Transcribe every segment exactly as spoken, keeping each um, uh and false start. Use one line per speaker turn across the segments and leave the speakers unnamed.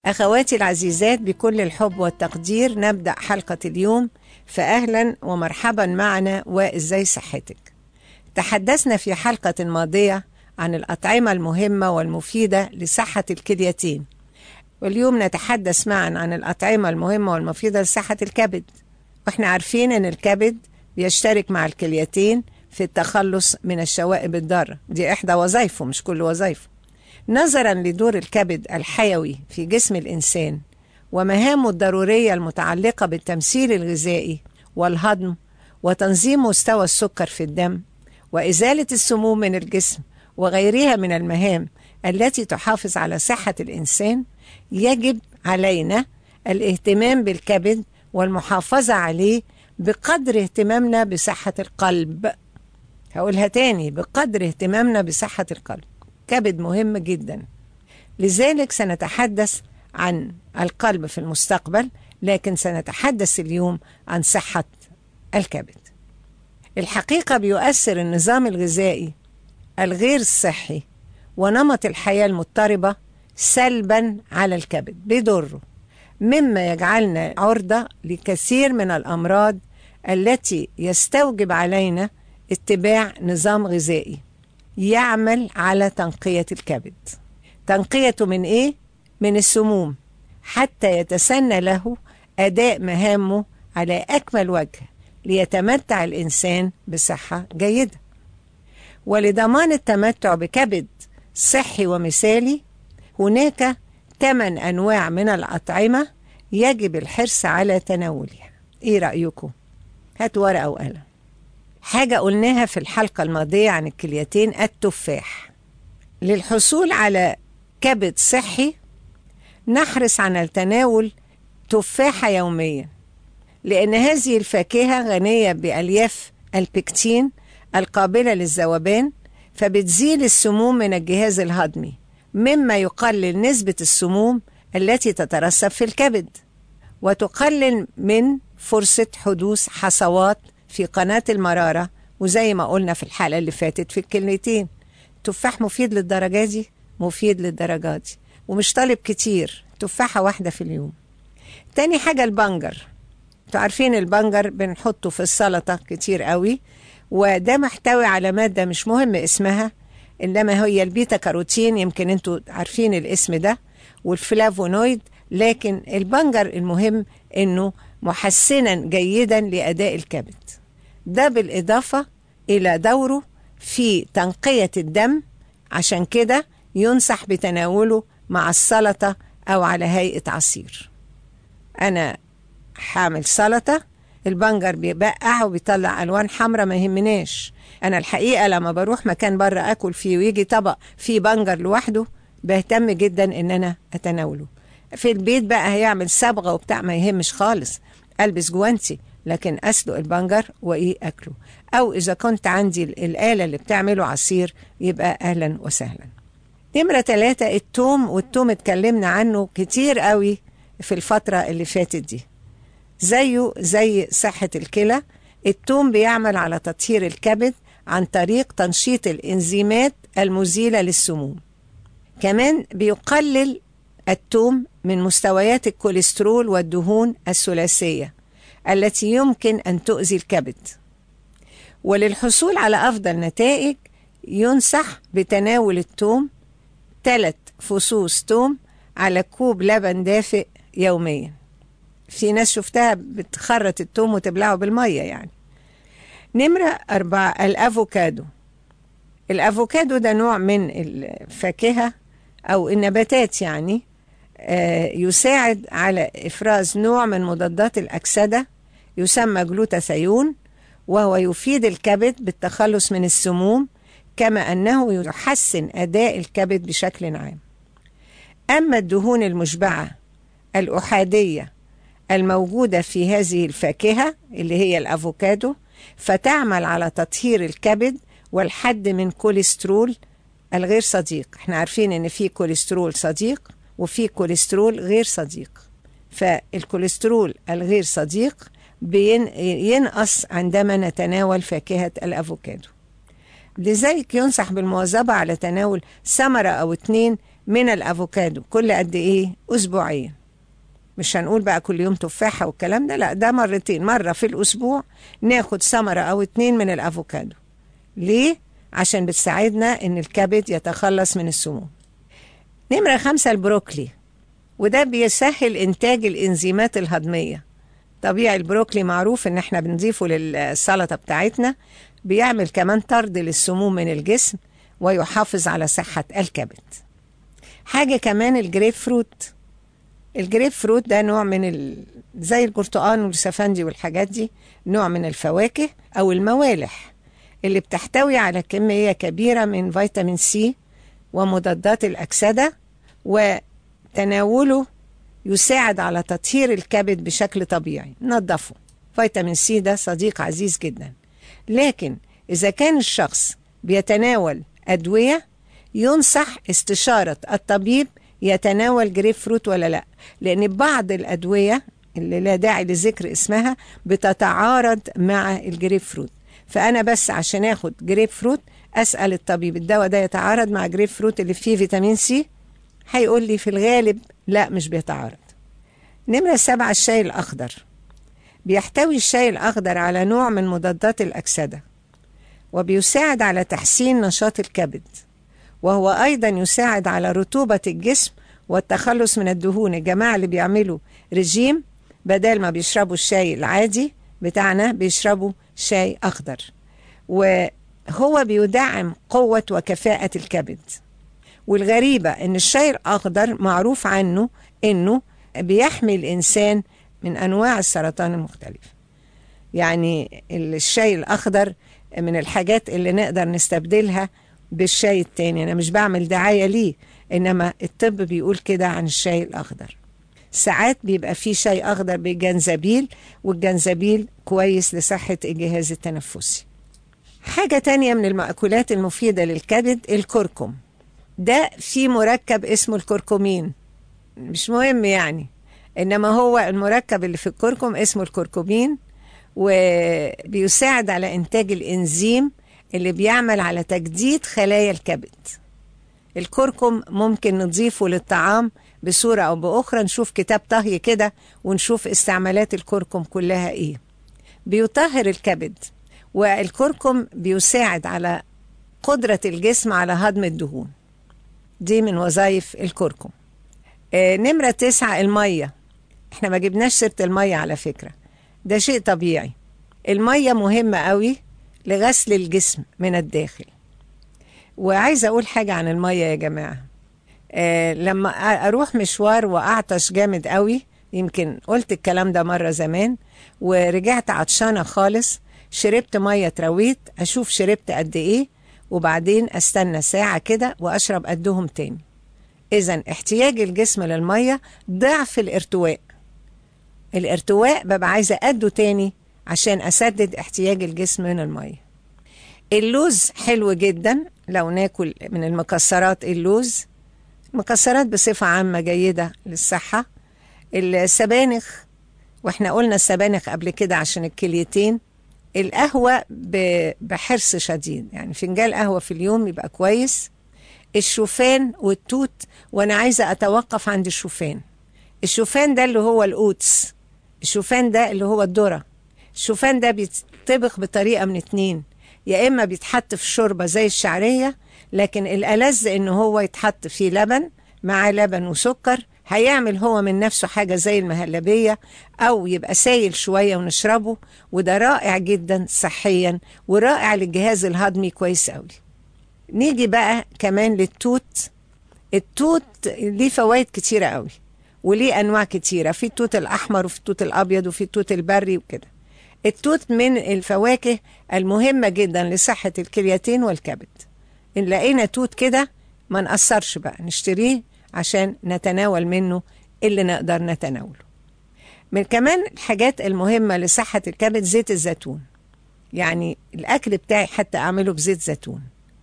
أخواتي العزيزات، بكل الحب والتقدير نبدأ حلقة اليوم، فأهلا ومرحبا معنا وإزاي صحتك. تحدثنا في حلقة ماضية عن الأطعمة المهمة والمفيدة لصحة الكليتين، واليوم نتحدث معا عن الأطعمة المهمة والمفيدة لصحة الكبد. وإحنا عارفين أن الكبد بيشترك مع الكليتين في التخلص من الشوائب الضارة، دي إحدى وظائفه مش كل وظائفه. نظرا لدور الكبد الحيوي في جسم الإنسان ومهامه الضرورية المتعلقة بالتمثيل الغذائي والهضم وتنظيم مستوى السكر في الدم وإزالة السموم من الجسم وغيرها من المهام التي تحافظ على صحة الإنسان، يجب علينا الاهتمام بالكبد والمحافظة عليه بقدر اهتمامنا بصحة القلب. هقولها تاني، بقدر اهتمامنا بصحة القلب. كبد مهم جدا، لذلك سنتحدث عن القلب في المستقبل، لكن سنتحدث اليوم عن صحة الكبد. الحقيقة بيؤثر النظام الغذائي الغير الصحي ونمط الحياة المضطربة سلبا على الكبد، بيضره، مما يجعلنا عرضة لكثير من الأمراض التي يستوجب علينا اتباع نظام غذائي يعمل على تنقية الكبد. تنقيته من إيه؟ من السموم، حتى يتسنى له أداء مهامه على أكمل وجه ليتمتع الإنسان بصحة جيدة. ولضمان التمتع بكبد صحي ومثالي هناك ثمان أنواع من الأطعمة يجب الحرص على تناولها. إيه رأيكم؟ هاتوا ورقة وقلم. حاجة قلناها في الحلقة الماضية عن الكليتين، التفاح. للحصول على كبد صحي نحرص على تناول تفاحة يوميا، لأن هذه الفاكهة غنية بألياف البكتين القابلة للذوبان، فبتزيل السموم من الجهاز الهضمي، مما يقلل نسبة السموم التي تترسب في الكبد وتقلل من فرصة حدوث حصوات في قناة المرارة. وزي ما قلنا في الحلقة اللي فاتت في الكلمتين، تفاح مفيد للدرجة دي، مفيد للدرجة دي، ومش طالب كتير، تفاحة واحدة في اليوم. تاني حاجة البنجر. انتوا عارفين البنجر بنحطه في السلطة كتير قوي، وده محتوي على مادة مش مهم اسمها، إنما هي البيتا كاروتين، يمكن انتوا عارفين الاسم ده، والفلافونويد. لكن البنجر المهم انه محسنا جيدا لأداء الكبد، ده بالإضافة إلى دوره في تنقية الدم، عشان كده ينصح بتناوله مع السلطة أو على هيئة عصير. أنا حامل سلطة، البنجر بيبقع وبيطلع ألوان حمراء، ما يهمناش. أنا الحقيقة لما بروح مكان بره أكل فيه ويجي طبق فيه بنجر لوحده بهتم جدا إن أنا أتناوله. في البيت بقى هيعمل صبغة وبتاع، ما يهمش خالص، ألبس جوانتي، لكن أسلق البنجر وإيه أكله. أو إذا كنت عندي الآلة اللي بتعمله عصير يبقى أهلا وسهلا. نمرة ثلاثة التوم، والتوم اتكلمنا عنه كتير قوي في الفترة اللي فاتت دي. زيه زي صحة الكلى، التوم بيعمل على تطهير الكبد عن طريق تنشيط الإنزيمات المزيلة للسموم. كمان بيقلل التوم من مستويات الكوليسترول والدهون الثلاثية التي يمكن أن تؤذي الكبد. وللحصول على أفضل نتائج ينصح بتناول التوم ثلاث فصوص توم على كوب لبن دافئ يوميا. في ناس شفتها بتخرط التوم وتبلعه بالمية يعني. نمرة أربعة الأفوكادو. الأفوكادو ده نوع من الفاكهة أو النباتات يعني، آه يساعد على إفراز نوع من مضادات الأكسدة يسمى جلوتاثيون، وهو يفيد الكبد بالتخلص من السموم، كما أنه يحسن أداء الكبد بشكل عام. أما الدهون المشبعة الأحادية الموجودة في هذه الفاكهة اللي هي الأفوكادو، فتعمل على تطهير الكبد والحد من كوليسترول الغير صديق. احنا عارفين ان في كوليسترول صديق وفي كوليسترول غير صديق، فالكوليسترول الغير صديق بينقص عندما نتناول فاكهة الأفوكادو. لذلك ينصح بالمواظبة على تناول ثمرة أو اتنين من الأفوكادو كل قد إيه؟ أسبوعيا. مش هنقول بقى كل يوم تفاحة والكلام ده، لا، ده مرتين، مرة في الأسبوع ناخد ثمرة أو اتنين من الأفوكادو. ليه؟ عشان بتساعدنا إن الكبد يتخلص من السموم. نمرة خمسة البروكلي، وده بيسهل إنتاج الإنزيمات الهضمية. طبيعي البروكلي معروف إن احنا بنضيفه للسلطة بتاعتنا، بيعمل كمان طرد للسموم من الجسم ويحافظ على صحة الكبد. حاجة كمان الجريب فروت. الجريب فروت ده نوع من ال... زي البرتقال والسفندي والحاجات دي، نوع من الفواكه أو الموالح اللي بتحتوي على كمية كبيرة من فيتامين سي ومضادات الأكسدة، وتناوله يساعد على تطهير الكبد بشكل طبيعي، نظفه. فيتامين سي ده صديق عزيز جدا. لكن إذا كان الشخص بيتناول أدوية، ينصح استشارة الطبيب يتناول جريب فروت ولا لا، لأن بعض الأدوية اللي لا داعي لذكر اسمها بتتعارض مع الجريب فروت. فأنا بس عشان اخد جريب فروت أسأل الطبيب الدواء ده يتعارض مع جريب فروت اللي فيه فيتامين سي؟ هيقول لي في الغالب لا، مش بيتعارض. نمرة سبعة الشاي الأخضر. بيحتوي الشاي الأخضر على نوع من مضادات الأكسدة، وبيساعد على تحسين نشاط الكبد، وهو أيضا يساعد على رطوبة الجسم والتخلص من الدهون. الجماعة اللي بيعملوا رجيم بدل ما بيشربوا الشاي العادي بتاعنا بيشربوا شاي أخضر، وهو بيدعم قوة وكفاءة الكبد. والغريبة إن الشاي الأخضر معروف عنه إنه بيحمي الإنسان من أنواع السرطان المختلفة. يعني الشاي الأخضر من الحاجات اللي نقدر نستبدلها بالشاي التاني. أنا مش بعمل دعاية ليه، إنما الطب بيقول كده عن الشاي الأخضر. ساعات بيبقى فيه شاي أخضر بالجنزبيل، والجنزبيل كويس لصحة الجهاز التنفسي. حاجة تانية من المأكولات المفيدة للكبد الكركم. ده فيه مركب اسمه الكركمين، مش مهم يعني، إنما هو المركب اللي في الكركم اسمه الكركمين، وبيساعد على إنتاج الإنزيم اللي بيعمل على تجديد خلايا الكبد. الكركم ممكن نضيفه للطعام بصورة أو بأخرى. نشوف كتاب طهي كده ونشوف استعمالات الكركم كلها إيه. بيطهر الكبد، والكركم بيساعد على قدرة الجسم على هضم الدهون. دي من وظائف الكركم. آه نمرة تسعة المية. احنا ما جبناش سيرة المية على فكرة، ده شيء طبيعي. المية مهمة قوي لغسل الجسم من الداخل. وعايزة أقول حاجة عن المية يا جماعة. آه لما أروح مشوار وأعطش جامد قوي، يمكن قلت الكلام ده مرة زمان، ورجعت عطشانة خالص، شربت مية ترويت، أشوف شربت قد إيه، وبعدين أستنى ساعة كده وأشرب قدهم تاني. إذن احتياج الجسم للمية ضعف الارتواء. الارتواء ببقى عايزة قده تاني عشان أسدد احتياج الجسم من المية. اللوز حلو جدا لو ناكل من المكسرات. اللوز مكسرات بصفة عامة جيدة للصحة. السبانخ، واحنا قلنا السبانخ قبل كده عشان الكليتين. القهوة بحرص شديد، يعني فنجان قهوة في اليوم يبقى كويس. الشوفان والتوت، وانا عايزة اتوقف عند الشوفان. الشوفان ده اللي هو الأوتس، الشوفان ده اللي هو الذرة. الشوفان ده بيتطبخ بطريقة من اتنين، يا إما بيتحط في شوربة زي الشعرية، لكن الألذ إنه هو يتحط فيه لبن، مع لبن وسكر، هيعمل هو من نفسه حاجة زي المهلبية، أو يبقى سايل شوية ونشربه، وده رائع جدا صحيا ورائع للجهاز الهضمي كويس قوي. نيجي بقى كمان للتوت. التوت ليه فوائد كتيرة قوي، وليه أنواع كتيرة، في التوت الأحمر وفي التوت الأبيض وفي التوت البري وكده. التوت من الفواكه المهمة جدا لصحة الكليتين والكبد. إن لقينا توت كده ما نقصرش بقى، نشتريه عشان نتناول منه اللي نقدر نتناوله. من كمان الحاجات المهمة لصحة الكبد زيت الزيتون. يعني الأكل بتاعي حتى أعمله بزيت زيتون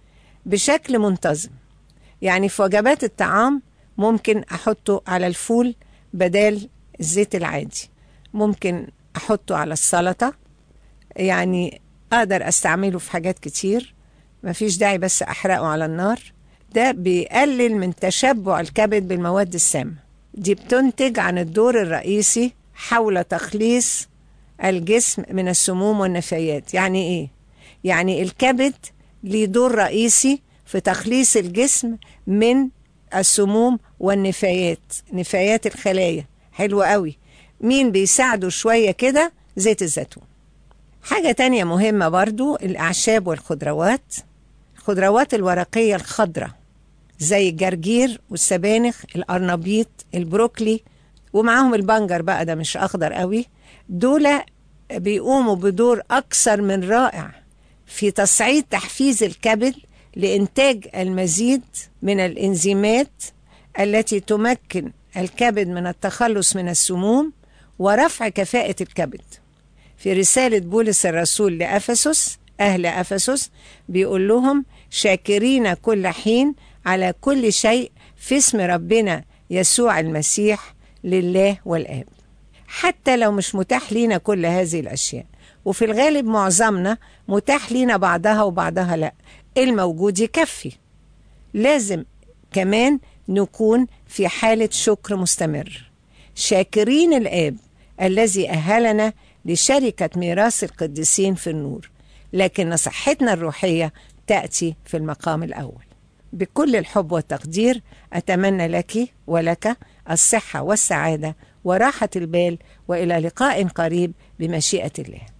بشكل منتظم. يعني في وجبات الطعام ممكن أحطه على الفول بدل الزيت العادي، ممكن أحطه على السلطة، يعني أقدر أستعمله في حاجات كتير، مفيش داعي بس أحرقه على النار. ده بيقلل من تشبع الكبد بالمواد السامة. دي بتنتج عن الدور الرئيسي حول تخليص الجسم من السموم والنفايات. يعني إيه؟ يعني الكبد ليه دور رئيسي في تخليص الجسم من السموم والنفايات، نفايات الخلايا. حلو قوي. مين بيساعده شوية كده؟ زيت الزيتون. حاجة تانية مهمة برضو الأعشاب والخضروات. الخضروات الورقية الخضراء زي الجرجير والسبانخ، القرنبيط، البروكلي، ومعاهم البنجر بقى، ده مش أخضر قوي. دول بيقوموا بدور أكثر من رائع في تصعيد تحفيز الكبد لإنتاج المزيد من الإنزيمات التي تمكن الكبد من التخلص من السموم ورفع كفاءة الكبد. في رسالة بولس الرسول لأفسس، أهل أفسس، بيقول لهم: شاكرين كل حين على كل شيء في اسم ربنا يسوع المسيح لله والآب. حتى لو مش متاح لينا كل هذه الأشياء، وفي الغالب معظمنا متاح لينا بعضها وبعضها لا، الموجود يكفي. لازم كمان نكون في حالة شكر مستمر، شاكرين الآب الذي أهلنا لشركة ميراث القديسين في النور، لكن صحتنا الروحية تأتي في المقام الأول. بكل الحب والتقدير أتمنى لك ولك الصحة والسعادة وراحة البال، وإلى لقاء قريب بمشيئة الله.